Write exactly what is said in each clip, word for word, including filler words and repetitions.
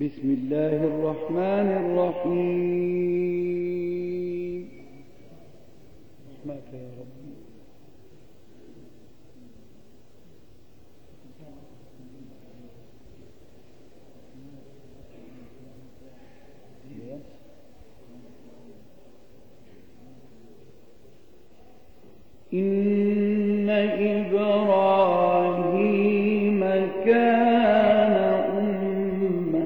بسم الله الرحمن الرحيم. رحمك يا رب. إن إبراهيم كان أمة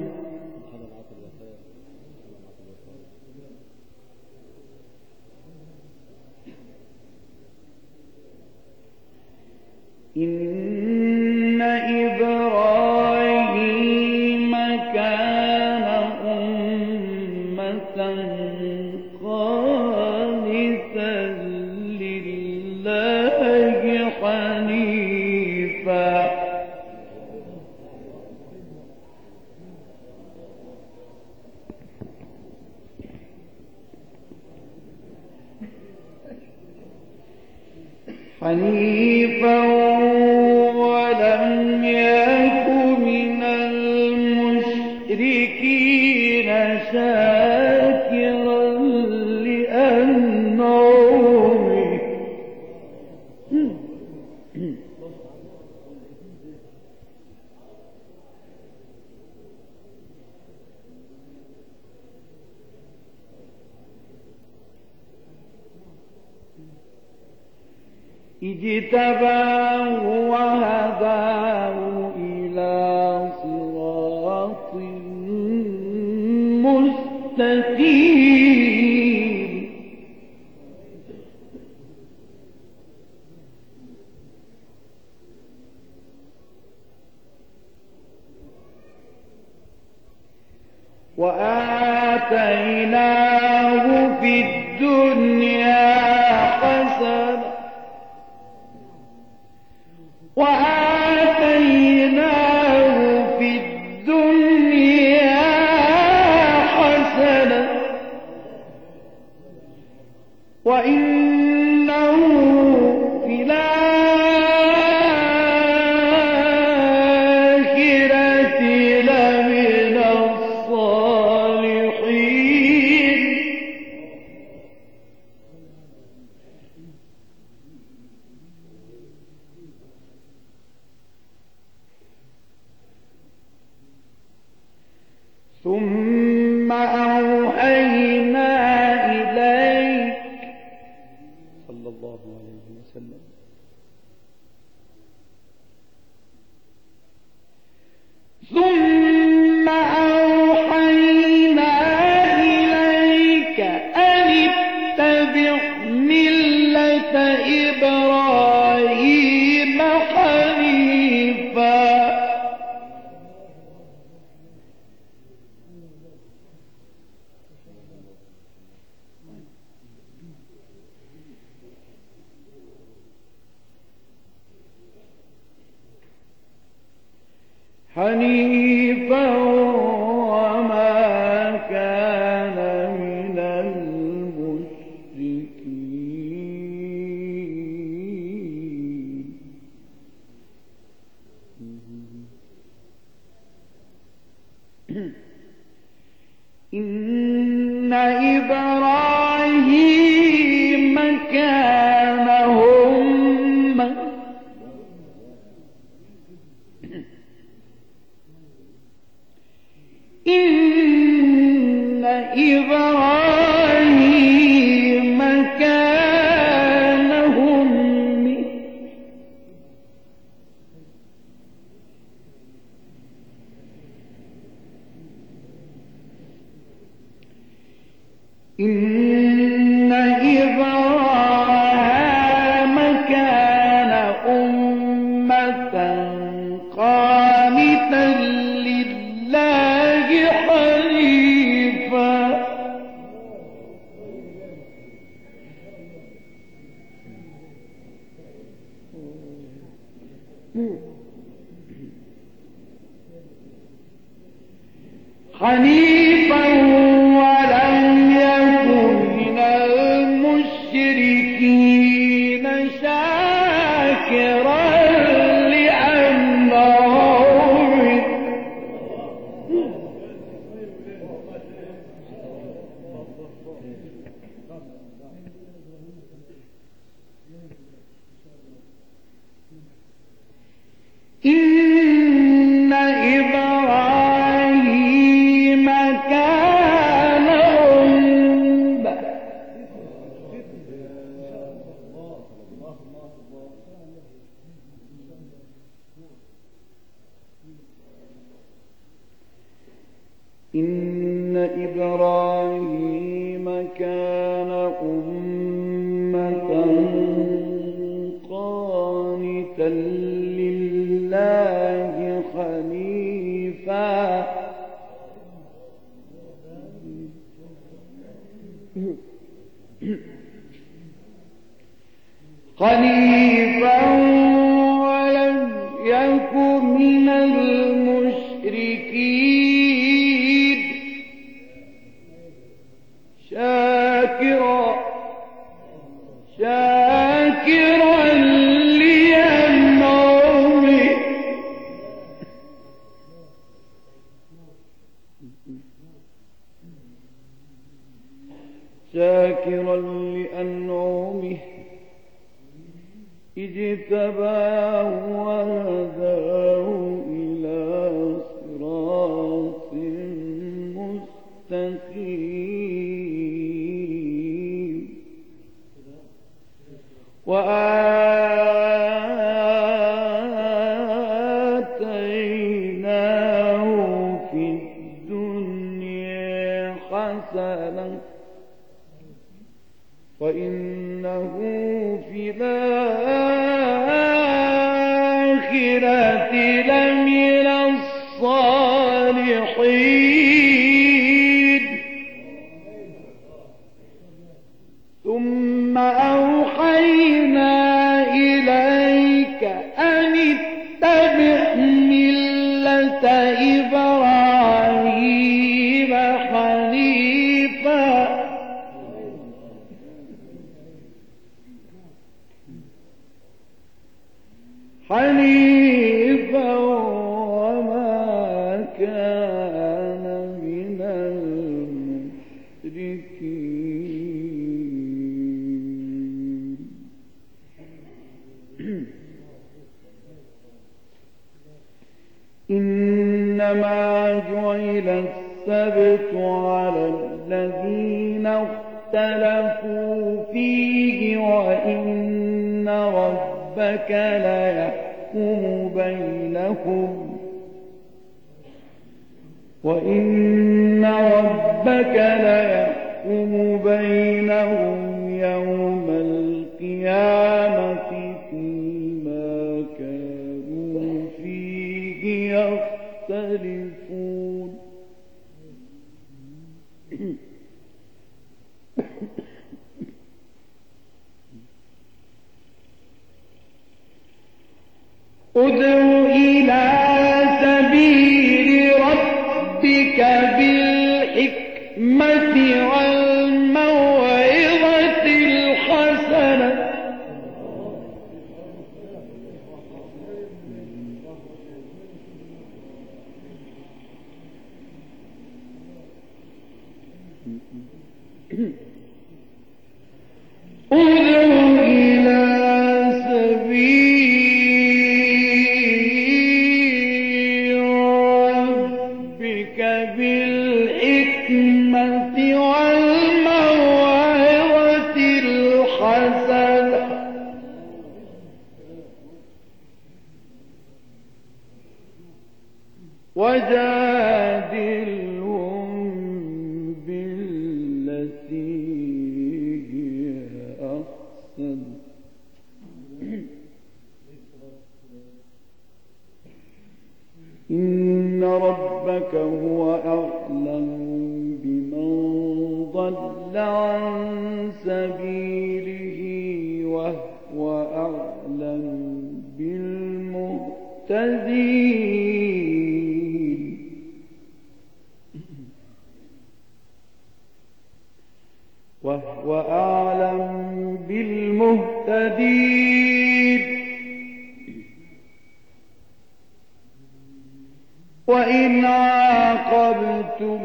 إن إبراهيم كان أمة قانتا لله حنيفا حنيفا ولم يك من المشركين شاكرا لأنعمه اجتباه وهداه إلى صراط مستقيم وآتيناه في الدنيا حسنة وآتيناه في الدنيا حسنة وإنه في الآخرة لمن الصالحين. ثم أوحينا إليك صلى الله عليه وسلم ثم أوحينا إليك أن اتبع ملة إبراهيم حنيفا حنيفا وما كان من المشركين. إن إبراهيم كان أمة إن إبراهيم كان أمة إن إبراهيم كان أمة قانتا لله حنيفا حنيفا ولم يكن من المشركين شاكرا لأنعمه إن إبراهيم كان أمة قانتا لله حنيفا حنيفا ولم يكن من المشركين شاكرا شاكرا لأنعمه شاكرا لأنعمه اجتباه وهداه إلى صراط مستقيم وآتيناه في الدنيا حسنة وإنه في الآخرة لمن الصالحين ثم أوحينا إليك أن اتبع ملة إبراهيم حنيفا حنيفا وما كان من المشركين إنما جعل السبت على الذين اختلفوا فيه وإن ربك ليحكم بينهم وإن ربك ليحكم بينهم يوم القيامة فيما كانوا فيه يختلفون ادع إلى سبيل ربك بالحكمة والموعظة الحسنة ادع إلى سبيل ربك بالحكمة والموعظة الحسنة وجادلهم بالتي هي أحسن إن ربك هو أعلم بمن ضل عن سبيله وهو أعلم بالمهتدين وهو أعلم بالمهتدين وإن عاقبتم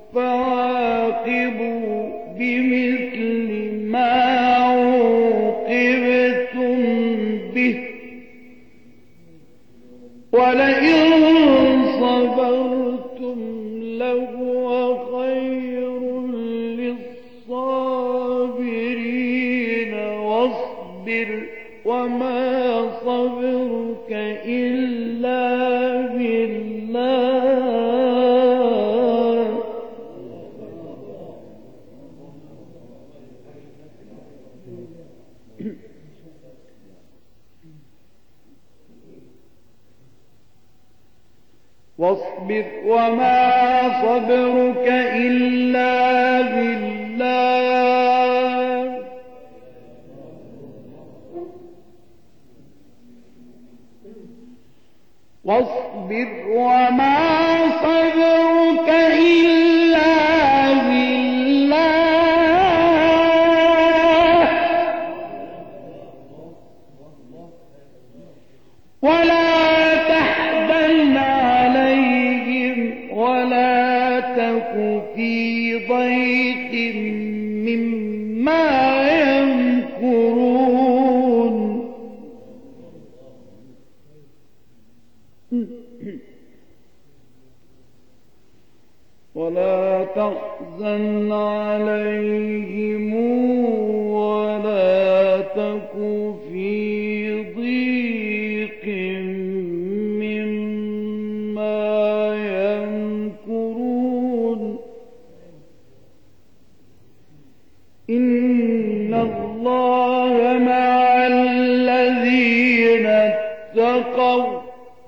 فعاقبوا بمثل ما عوقبتم به ولئن صبرتم لهو خير للصابرين واصبر وما صبرك إلا بالله واصبر وما صبرك إلا بالله واصبر وما صبرك إلا بالله ولا تحزن عليهم ولا تك في ضيق مما يمكرون ولا تحزن عليهم ولا تك في ضيق مما يمكرون إن الله مع الذين اتقوا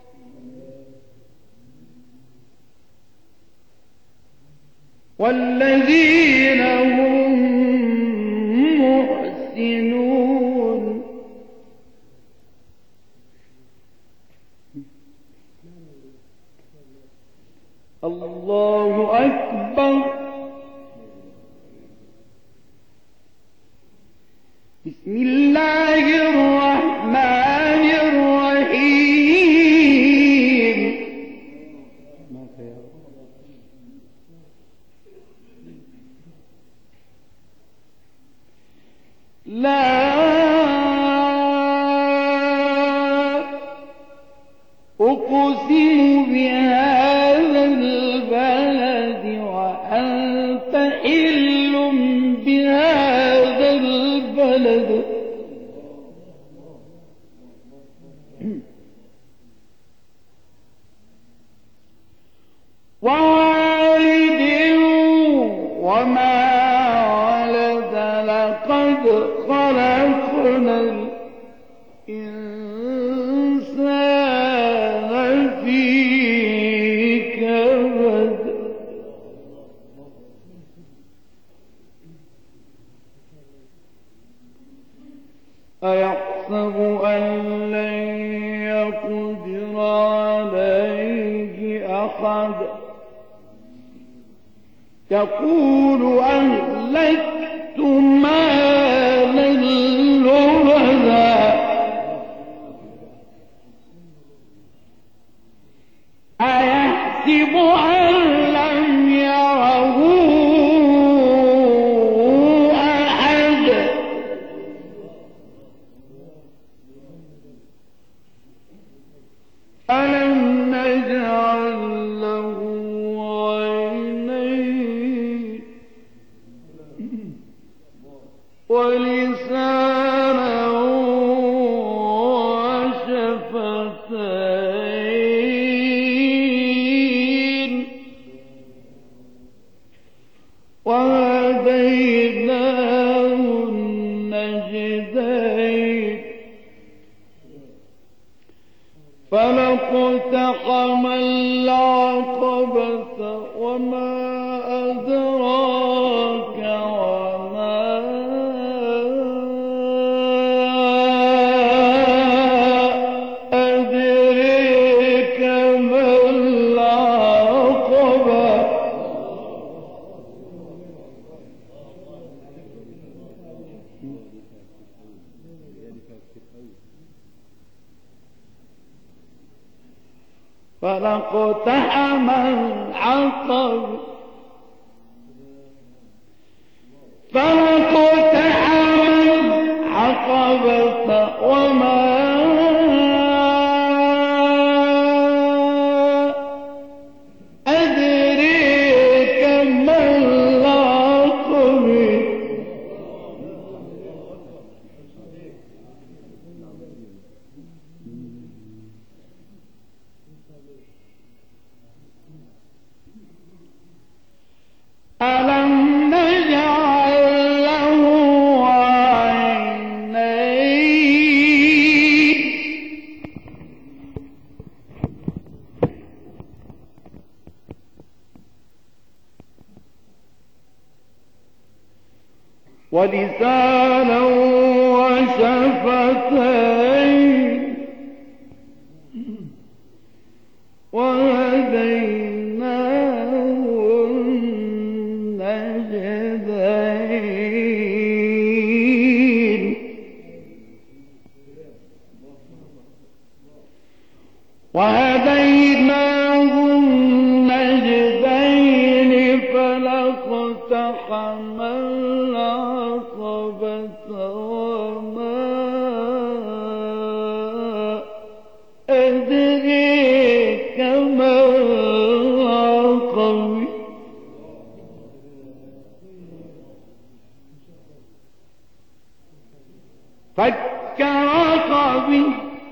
والذين هم محسنون الله أكبر بسم الله الرحمن الرحيم لا أقسم بهذا البلد وأنت حل بهذا البلد ووالد وما ولد لقد خلقنا الإنسان في كبد أيحسب أن لن يقدر عليه أحد يقول أهلكت مالا لبدا أيحسب أن لم يره أحد ألم نجعل له عينين ولسانا وشفتين وهديناه النجدين فلاقتحم العقبة وما أدراك وما أدريك ما العقبة فلاقتحم العقبة فلاقتحم العقبة وما أدريك ما العقبة ألم نجعل له عينين ولسانا وشفتين وهديناه النجدين وهديناه النجدين فلاقتحم العقبة وما أدريك ما العقبة فك رقبة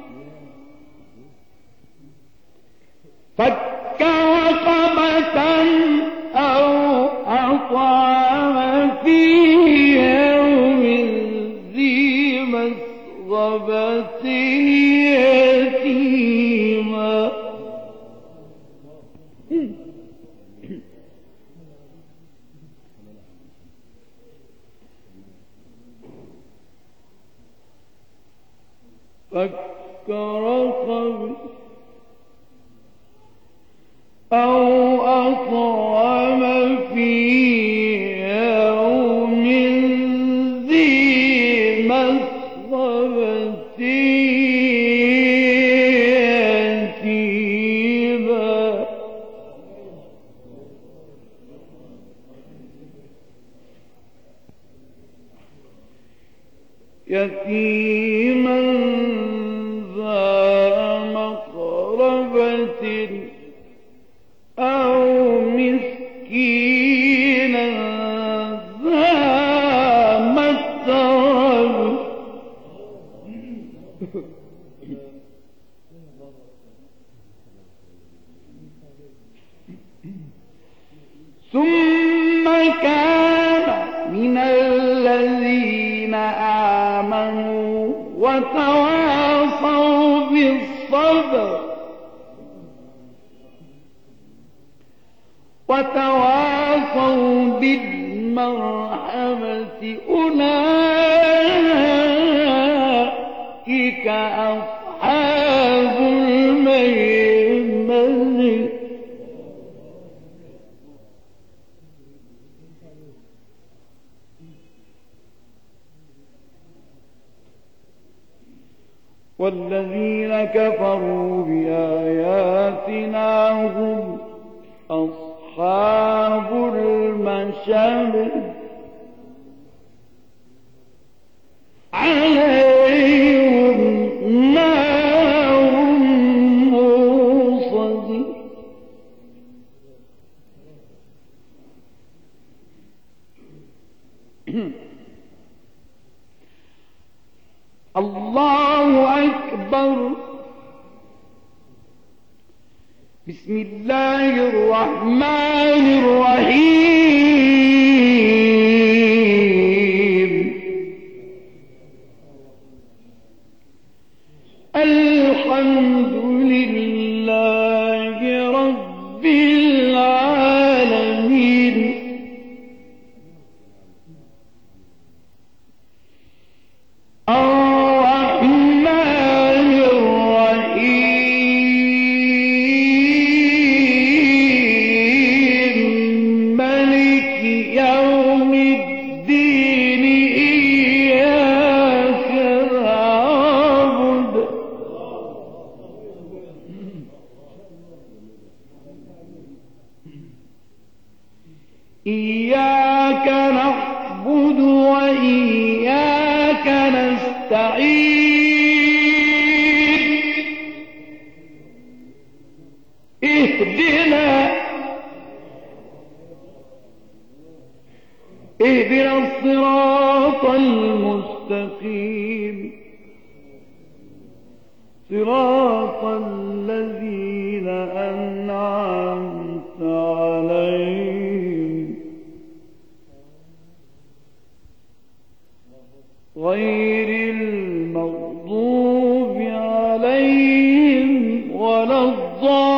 فك رقبة أو أطعم في يوم ذي مسغبة يتيما فك رقبة أو أطعم في يوم ذي مسغبة يتيما يتيما ذا مقربة أو مسكينا ذا متربة ثم كان من الذين آمنوا وتواصوا بالصبر وتواصوا بالمرحمة أولئك أصحاب الميمنة والذين كفروا بآياتنا هم أصحاب المشأمة عليهم نار موصد الله أكبر. بسم الله الرحمن الرحيم. الحمد لله رب العالمين الرحمن الرحيم مالك يوم الدين إياك نعبد إياك نعبد وإياك نستعين اهدنا اهدنا الصراط المستقيم صراط الذين أنعمت عليهم غير المغضوب عليهم ولا الضالين.